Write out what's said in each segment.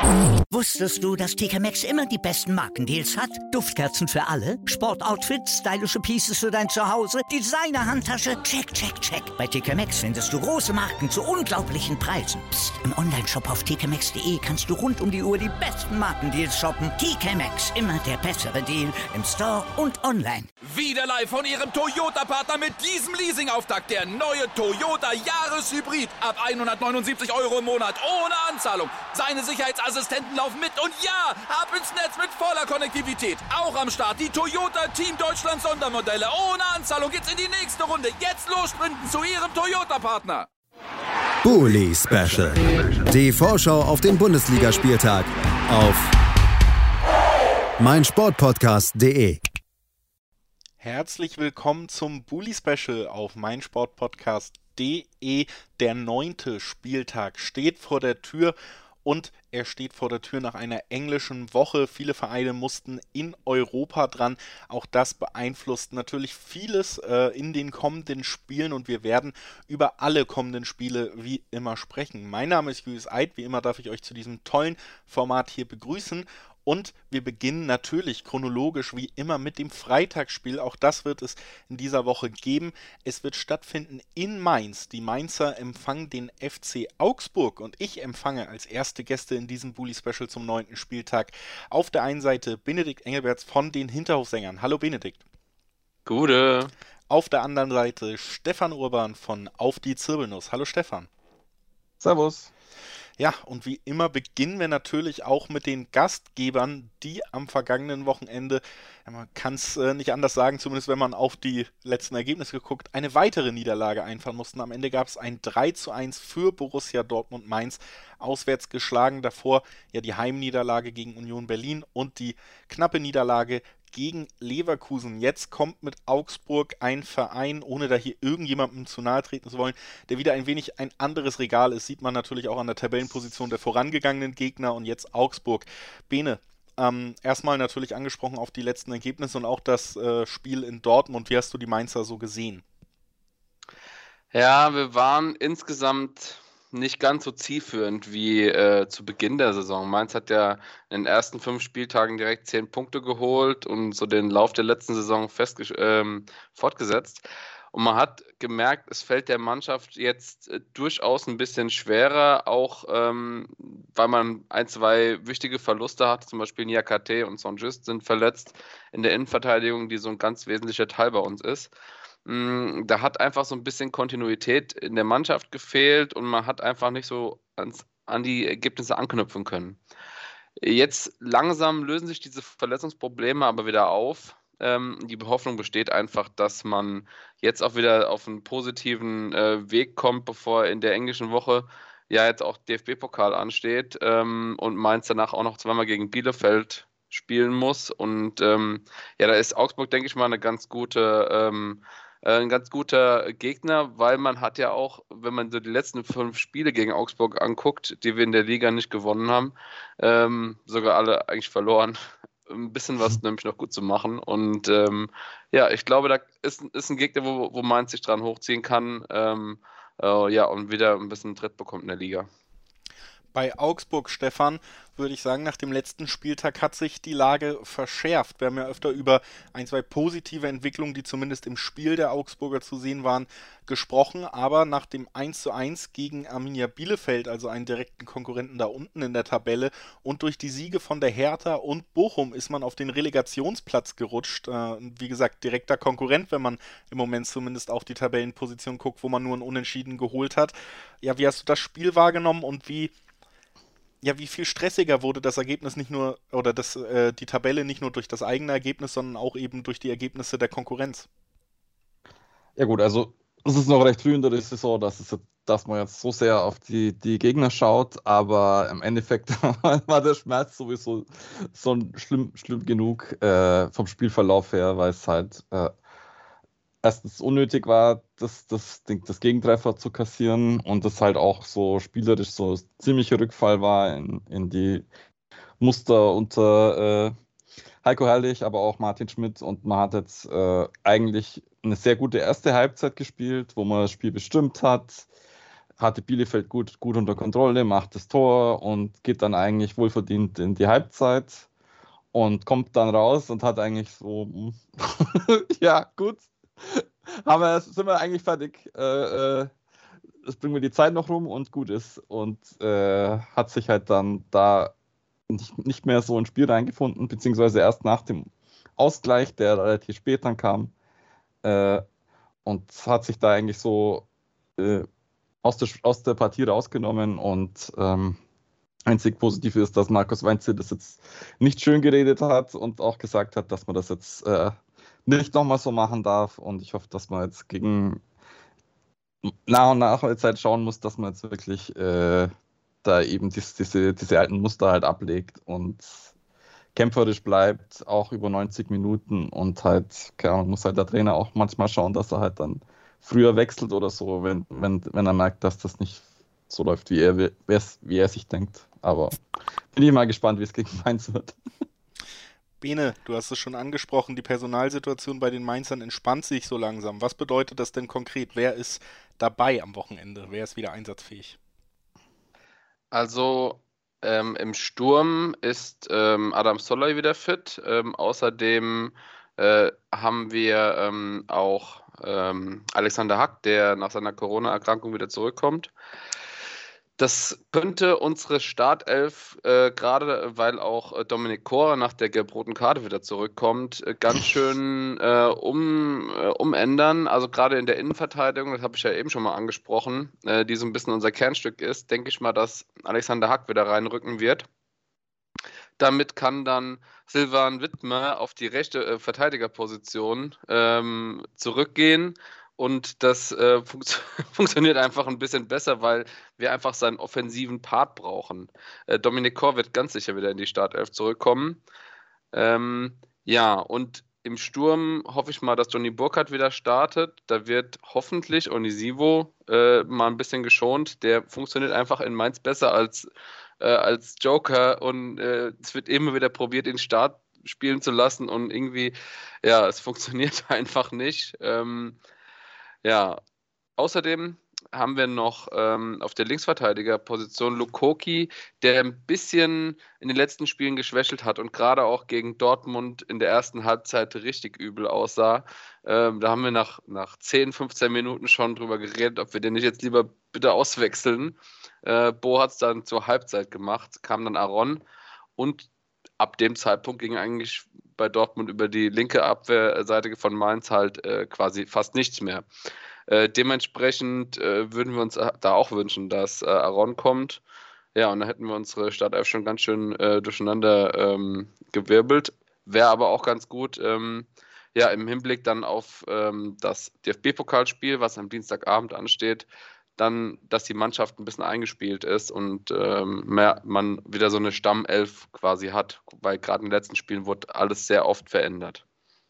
Wusstest du, dass TK Maxx immer die besten Markendeals hat? Duftkerzen für alle, Sportoutfits, stylische Pieces für dein Zuhause, Designer-Handtasche, check, check, check. Bei TK Maxx findest du große Marken zu unglaublichen Preisen. Psst. Im Onlineshop auf tkmaxx.de kannst du rund um die Uhr die besten Markendeals shoppen. TK Maxx, immer der bessere Deal im Store und online. Wieder live von Ihrem Toyota-Partner mit diesem Leasing-Auftakt. Der neue Toyota Jahreshybrid. Ab 179 € im Monat. Ohne Anzahlung. Seine Sicherheitsassistenten laufen mit. Und ja, ab ins Netz mit voller Konnektivität. Auch am Start die Toyota Team Deutschland Sondermodelle. Ohne Anzahlung geht's in die nächste Runde. Jetzt los sprinten zu Ihrem Toyota-Partner. Bully Special. Die Vorschau auf den Bundesligaspieltag auf meinsportpodcast.de. Herzlich willkommen zum Bully Special auf meinsportpodcast.de. Der 9. Spieltag steht vor der Tür und er steht vor der Tür nach einer englischen Woche. Viele Vereine mussten in Europa dran. Auch das beeinflusst natürlich vieles in den kommenden Spielen und wir werden über alle kommenden Spiele wie immer sprechen. Mein Name ist Julius Eid. Wie immer darf ich euch zu diesem tollen Format hier begrüßen. Und wir beginnen natürlich chronologisch wie immer mit dem Freitagsspiel. Auch das wird es in dieser Woche geben. Es wird stattfinden in Mainz. Die Mainzer empfangen den FC Augsburg und ich empfange als erste Gäste in diesem Bully Special zum 9. Spieltag auf der einen Seite Benedikt Engelberts von den Hinterhofsängern. Hallo Benedikt. Gute. Auf der anderen Seite Stefan Urban von Auf die Zirbelnuss. Hallo Stefan. Servus. Ja, und wie immer beginnen wir natürlich auch mit den Gastgebern, die am vergangenen Wochenende, ja, man kann es nicht anders sagen, zumindest wenn man auf die letzten Ergebnisse guckt, eine weitere Niederlage einfahren mussten. Am Ende gab es ein 3:1 für Borussia Dortmund Mainz, auswärts geschlagen. Davor ja die Heimniederlage gegen Union Berlin und die knappe Niederlage gegen Leverkusen. Jetzt kommt mit Augsburg ein Verein, ohne da hier irgendjemandem zu nahe treten zu wollen, der wieder ein wenig ein anderes Regal ist. Sieht man natürlich auch an der Tabellenposition der vorangegangenen Gegner und jetzt Augsburg. Bene, erstmal natürlich angesprochen auf die letzten Ergebnisse und auch das Spiel in Dortmund. Wie hast du die Mainzer so gesehen? Ja, wir waren insgesamt nicht ganz so zielführend wie zu Beginn der Saison. Mainz hat ja in den ersten 5 Spieltagen direkt 10 Punkte geholt und so den Lauf der letzten Saison fortgesetzt. Und man hat gemerkt, es fällt der Mannschaft jetzt durchaus ein bisschen schwerer, auch weil man 1, 2 wichtige Verluste hat. Zum Beispiel Niakate und Saint-Just sind verletzt in der Innenverteidigung, die so ein ganz wesentlicher Teil bei uns ist. Da hat einfach so ein bisschen Kontinuität in der Mannschaft gefehlt und man hat einfach nicht so an die Ergebnisse anknüpfen können. Jetzt langsam lösen sich diese Verletzungsprobleme aber wieder auf. Die Hoffnung besteht einfach, dass man jetzt auch wieder auf einen positiven Weg kommt, bevor in der englischen Woche ja jetzt auch DFB-Pokal ansteht und Mainz danach auch noch zweimal gegen Bielefeld spielen muss. Und ja, da ist Augsburg, denke ich mal, ein ganz guter Gegner, weil man hat ja auch, wenn man so die letzten 5 Spiele gegen Augsburg anguckt, die wir in der Liga nicht gewonnen haben, sogar alle eigentlich verloren, ein bisschen was nämlich noch gut zu machen. Und ja, ich glaube, da ist ein Gegner, wo Mainz sich dran hochziehen kann, ja, und wieder ein bisschen Tritt bekommt in der Liga. Bei Augsburg, Stefan, würde ich sagen, nach dem letzten Spieltag hat sich die Lage verschärft. Wir haben ja öfter über 1, 2 positive Entwicklungen, die zumindest im Spiel der Augsburger zu sehen waren, gesprochen. Aber nach dem 1:1 gegen Arminia Bielefeld, also einen direkten Konkurrenten da unten in der Tabelle, und durch die Siege von der Hertha und Bochum ist man auf den Relegationsplatz gerutscht. Wie gesagt, direkter Konkurrent, wenn man im Moment zumindest auf die Tabellenposition guckt, wo man nur ein Unentschieden geholt hat. Ja, wie hast du das Spiel wahrgenommen und wie viel stressiger wurde das Ergebnis nicht nur, oder die Tabelle nicht nur durch das eigene Ergebnis, sondern auch eben durch die Ergebnisse der Konkurrenz? Ja gut, also es ist noch recht früh in der Saison, dass man jetzt so sehr auf die Gegner schaut, aber im Endeffekt war der Schmerz sowieso so schlimm genug vom Spielverlauf her, weil es halt erstens unnötig war, das Gegentreffer zu kassieren und das halt auch so spielerisch so ein ziemlicher Rückfall war in die Muster unter Heiko Herrlich, aber auch Martin Schmidt, und man hat jetzt eigentlich eine sehr gute erste Halbzeit gespielt, wo man das Spiel bestimmt hat, hatte Bielefeld gut unter Kontrolle, macht das Tor und geht dann eigentlich wohlverdient in die Halbzeit und kommt dann raus und hat eigentlich so, ja gut, sind wir eigentlich fertig. Es bringen wir die Zeit noch rum und gut ist. Und hat sich halt dann da nicht mehr so ins Spiel reingefunden, beziehungsweise erst nach dem Ausgleich, der relativ spät dann kam. Und hat sich da eigentlich so aus der Partie rausgenommen. Und einzig positiv ist, dass Markus Weinzierl das jetzt nicht schön geredet hat und auch gesagt hat, dass man das jetzt nicht nochmal so machen darf. Und ich hoffe, dass man jetzt gegen nach und nach jetzt halt schauen muss, dass man jetzt wirklich da eben diese alten Muster halt ablegt und kämpferisch bleibt, auch über 90 Minuten und halt, keine Ahnung, muss halt der Trainer auch manchmal schauen, dass er halt dann früher wechselt oder so, wenn er merkt, dass das nicht so läuft, wie er sich denkt. Aber bin ich mal gespannt, wie es gegen Mainz wird. Bene, du hast es schon angesprochen, die Personalsituation bei den Mainzern entspannt sich so langsam. Was bedeutet das denn konkret? Wer ist dabei am Wochenende? Wer ist wieder einsatzfähig? Also im Sturm ist Adam Soller wieder fit. Außerdem haben wir auch Alexander Hack, der nach seiner Corona-Erkrankung wieder zurückkommt. Das könnte unsere Startelf, gerade weil auch Dominik Kor nach der gelb-roten Karte wieder zurückkommt, ganz schön umändern. Also gerade in der Innenverteidigung, das habe ich ja eben schon mal angesprochen, die so ein bisschen unser Kernstück ist, denke ich mal, dass Alexander Hack wieder reinrücken wird. Damit kann dann Silvan Wittmer auf die rechte Verteidigerposition zurückgehen. Und das funktioniert einfach ein bisschen besser, weil wir einfach seinen offensiven Part brauchen. Dominik Kor wird ganz sicher wieder in die Startelf zurückkommen. Ja, und im Sturm hoffe ich mal, dass Johnny Burkhardt wieder startet. Da wird hoffentlich Onisivo mal ein bisschen geschont. Der funktioniert einfach in Mainz besser als Joker. Und es wird immer wieder probiert, den Start spielen zu lassen. Und irgendwie, ja, es funktioniert einfach nicht. Ja, außerdem haben wir noch auf der Linksverteidigerposition Lukoki, der ein bisschen in den letzten Spielen geschwächelt hat und gerade auch gegen Dortmund in der ersten Halbzeit richtig übel aussah. Da haben wir nach 10, 15 Minuten schon drüber geredet, ob wir den nicht jetzt lieber bitte auswechseln. Bo hat es dann zur Halbzeit gemacht, kam dann Aaron und ab dem Zeitpunkt ging eigentlich bei Dortmund über die linke Abwehrseite von Mainz halt quasi fast nichts mehr. Dementsprechend würden wir uns da auch wünschen, dass Aaron kommt. Ja, und dann hätten wir unsere Startelf schon ganz schön durcheinander gewirbelt. Wäre aber auch ganz gut, ja, im Hinblick dann auf das DFB-Pokalspiel, was am Dienstagabend ansteht, dann, dass die Mannschaft ein bisschen eingespielt ist und man wieder so eine Stammelf quasi hat, weil gerade in den letzten Spielen wurde alles sehr oft verändert.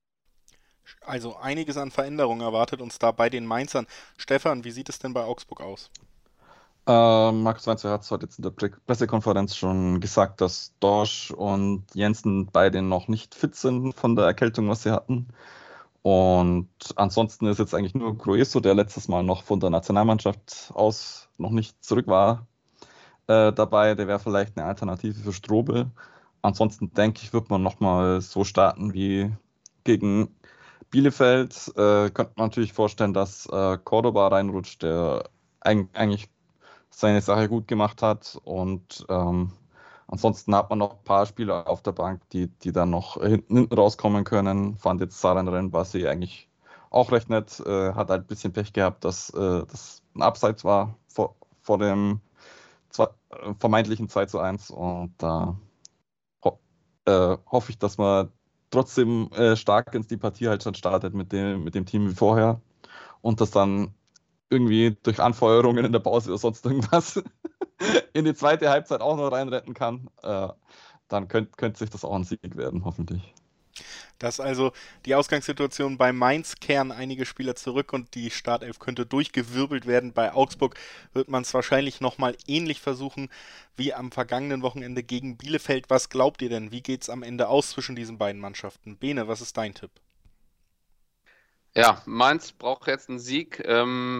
Also einiges an Veränderungen erwartet uns da bei den Mainzern. Stefan, wie sieht es denn bei Augsburg aus? Markus Weinzierl hat es heute jetzt in der Pressekonferenz schon gesagt, dass Dorsch und Jensen beide noch nicht fit sind von der Erkältung, was sie hatten. Und ansonsten ist jetzt eigentlich nur Grueso, der letztes Mal noch von der Nationalmannschaft aus noch nicht zurück war, dabei. Der wäre vielleicht eine Alternative für Strobel. Ansonsten denke ich, wird man nochmal so starten wie gegen Bielefeld. Könnte man natürlich vorstellen, dass Cordoba reinrutscht, der eigentlich seine Sache gut gemacht hat. Und ansonsten hat man noch ein paar Spieler auf der Bank, die dann noch hinten rauskommen können. Fand jetzt Saran Renbassi eigentlich auch recht nett. Hat halt ein bisschen Pech gehabt, dass das ein Abseits war vor dem vermeintlichen 2:1. Und da hoffe ich, dass man trotzdem stark ins die Partie halt schon startet mit dem Team wie vorher. Und das dann irgendwie durch Anfeuerungen in der Pause oder sonst irgendwas in die zweite Halbzeit auch noch reinretten kann, dann könnte sich das auch ein Sieg werden, hoffentlich. Das ist also die Ausgangssituation bei Mainz, kehren einige Spieler zurück und die Startelf könnte durchgewirbelt werden. Bei Augsburg wird man es wahrscheinlich nochmal ähnlich versuchen wie am vergangenen Wochenende gegen Bielefeld. Was glaubt ihr denn? Wie geht es am Ende aus zwischen diesen beiden Mannschaften? Bene, was ist dein Tipp? Ja, Mainz braucht jetzt einen Sieg.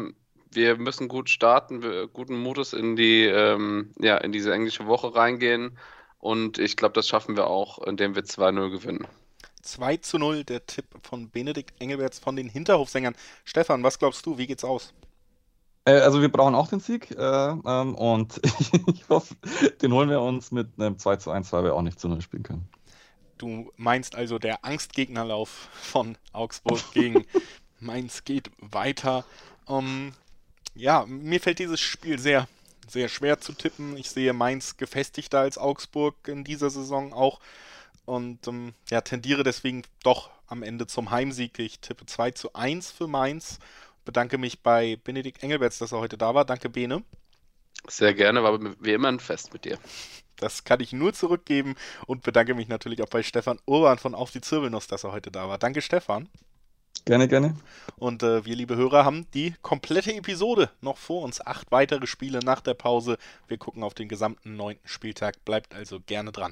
wir müssen gut starten, guten Modus in diese englische Woche reingehen. Und ich glaube, das schaffen wir auch, indem wir 2-0 gewinnen. 2-0, der Tipp von Benedikt Engelberts von den Hinterhofsängern. Stefan, was glaubst du, wie geht's aus? Also wir brauchen auch den Sieg und ich hoffe, den holen wir uns mit einem 2-1, weil wir auch nicht 0 spielen können. Du meinst also, der Angstgegnerlauf von Augsburg gegen Mainz geht weiter. Mir fällt dieses Spiel sehr, sehr schwer zu tippen. Ich sehe Mainz gefestigter als Augsburg in dieser Saison auch und tendiere deswegen doch am Ende zum Heimsieg. Ich tippe 2-1 für Mainz. Bedanke mich bei Benedikt Engelberts, dass er heute da war. Danke, Bene. Sehr gerne, war wie immer ein Fest mit dir. Das kann ich nur zurückgeben und bedanke mich natürlich auch bei Stefan Urban von Auf die Zirbelnuss, dass er heute da war. Danke, Stefan. Gerne, gerne. Und wir, liebe Hörer, haben die komplette Episode noch vor uns. 8 weitere Spiele nach der Pause. Wir gucken auf den gesamten 9. Spieltag. Bleibt also gerne dran.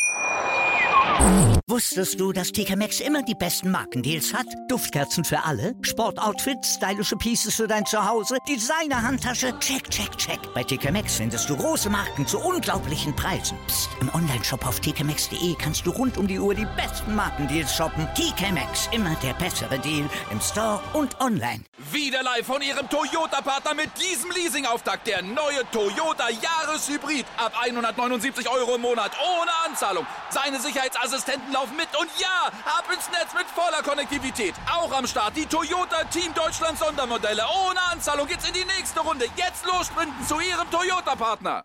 Wusstest du, dass TK Maxx immer die besten Markendeals hat? Duftkerzen für alle, Sportoutfits, stylische Pieces für dein Zuhause, Designer-Handtasche, check, check, check. Bei TK Maxx findest du große Marken zu unglaublichen Preisen. Psst. Im Onlineshop auf tkmaxx.de kannst du rund um die Uhr die besten Markendeals shoppen. TK Maxx, immer der bessere Deal im Store und online. Wieder live von Ihrem Toyota-Partner mit diesem Leasing-Auftakt. Der neue Toyota Jahreshybrid. Ab 179 € im Monat ohne Anzahlung. Seine Sicherheitsassistenten laufen mit und ja, ab ins Netz mit voller Konnektivität. Auch am Start die Toyota Team Deutschland Sondermodelle. Ohne Anzahlung geht's in die nächste Runde. Jetzt los sprinten zu Ihrem Toyota-Partner.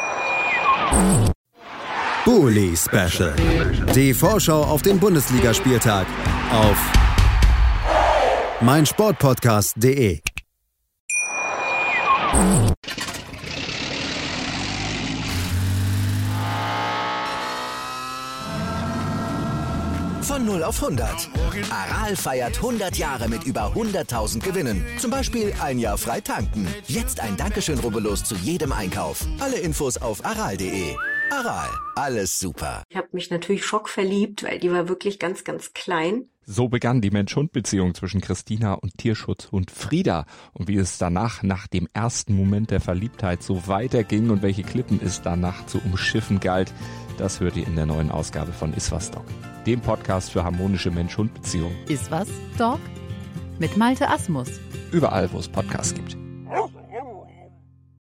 Bully Special. Die Vorschau auf den Bundesligaspieltag auf meinsportpodcast.de. Von 0 auf 100. Aral feiert 100 Jahre mit über 100.000 Gewinnen. Zum Beispiel ein Jahr frei tanken. Jetzt ein Dankeschön, rubbellos zu jedem Einkauf. Alle Infos auf aral.de. Aral, alles super. Ich habe mich natürlich schockverliebt, weil die war wirklich ganz, ganz klein. So begann die Mensch-Hund-Beziehung zwischen Christina und Tierschutzhund Frieda. Und wie es danach, nach dem ersten Moment der Verliebtheit, so weiterging und welche Klippen es danach zu umschiffen galt, das hört ihr in der neuen Ausgabe von Iswas Dog, dem Podcast für harmonische Mensch-Hund-Beziehungen. Iswas Dog? Mit Malte Asmus. Überall, wo es Podcasts gibt.